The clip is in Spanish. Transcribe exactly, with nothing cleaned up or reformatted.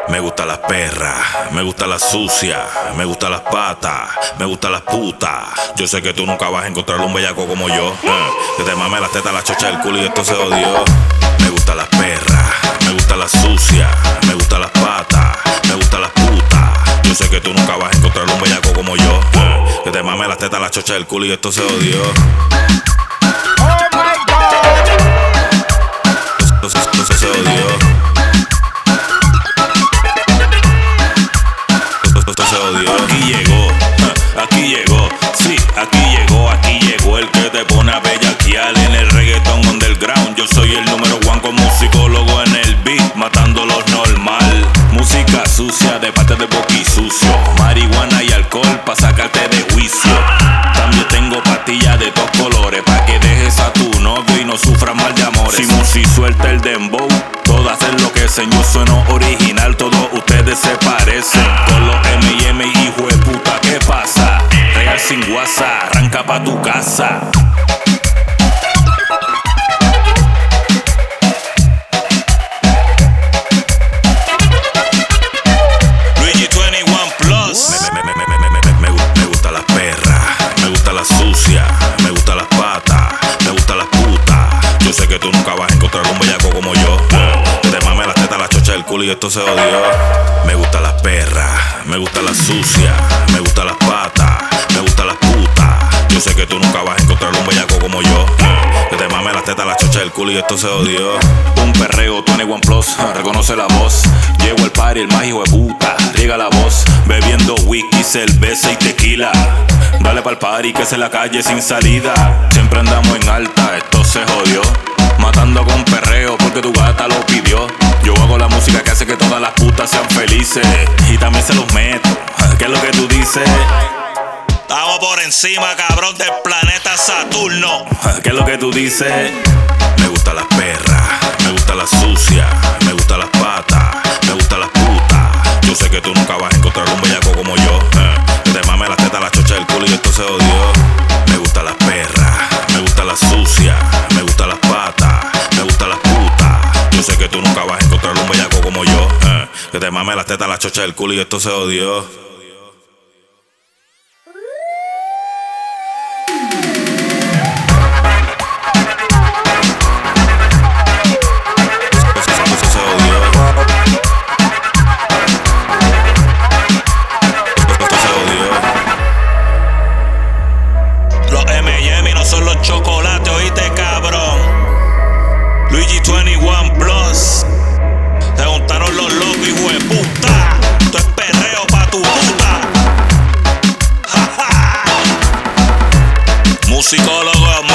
Me gusta las perras, me gusta la sucia, me gusta las patas, me gusta las putas. Yo sé que tú nunca vas a encontrar un bellaco como yo, eh, que te mame las tetas, la chocha del culo y esto se odió. Me gusta las perras, me gusta la sucia, me gusta las patas, me gusta las putas. Yo sé que tú nunca vas a encontrar un bellaco como yo, eh, que te mame las tetas, la chocha del culo y esto se odió. Oh my God. Esto, esto, esto se odió. Aquí llegó, aquí llegó, sí, aquí llegó, aquí llegó el que te pone a bellaquear en el reggaetón underground. Yo soy el número one como musicólogo en el beat, matando los normal. Música sucia de parte de boqui sucio, marihuana y alcohol pa' sacarte de juicio. También tengo pastillas de dos colores pa' que dejes a tu novio y no sufras mal de amores. Si Musi suelta el dembow, todas hacen lo que hacen. Yo sueno original, todos ustedes se parecen. Con los M y M, hijo de puta, ¿qué pasa? Real sin WhatsApp, arranca pa' tu casa. Luigi veintiuno Plus. Me, me, me, me, me, me, me, me gusta las perras, me gusta la sucia, me gusta las patas, me gusta las putas. Yo sé que tú nunca vas a encontrar un bellaco como yo, que te mame las tetas, la chocha del culo y esto se odió. Me gusta las perras, me gusta la sucia, me gusta las patas, me gusta las putas. Yo sé que tú nunca vas a encontrar un bellaco como yo, que te mame las tetas, la chocha del culo y esto se odió. Un perreo, veintiuno Plus, reconoce la voz. Llego al party, el más hijo de puta, riega la voz. Bebiendo whisky, cerveza y tequila. Dale pa'l party que es en la calle sin salida. Siempre andamos en alta, esto se jodió. Matando con perreo porque tu gata lo pidió. Yo hago la música que hace que todas las putas sean felices. Y también se los meto, ¿qué es lo que tú dices? Estamos por encima, cabrón, del planeta Saturno. ¿Qué es lo que tú dices? Me gusta las perras, me gusta la sucia, me gusta las patas, me gusta las putas. Yo sé que tú nunca vas a encontrar un bellaco como yo, eh, que te mame las tetas, la chocha del culo y esto se odió. Me gusta las perras, me gusta la sucia, me gusta las patas, me gusta las putas. Yo sé que tú nunca vas a encontrar un bellaco como yo, eh, que te mame las tetas, la chocha del culo y esto se odió. Chocolate, oíste, cabrón. Luigi veintiuno Plus. Se juntaron los locos, hijo de puta. Esto es perreo pa' tu puta. Musicólogo.